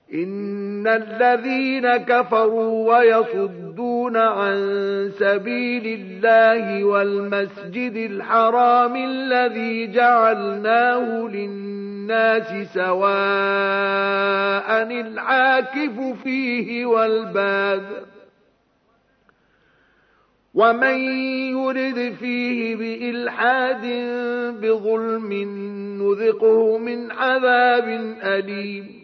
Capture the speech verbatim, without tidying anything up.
إن الذين كفروا ويصدون عن سبيل الله والمسجد الحرام الذي جعلناه للناس سواء العاكف فيه والباد ومن يرد فيه بإلحاد بظلم نذقه من عذاب أليم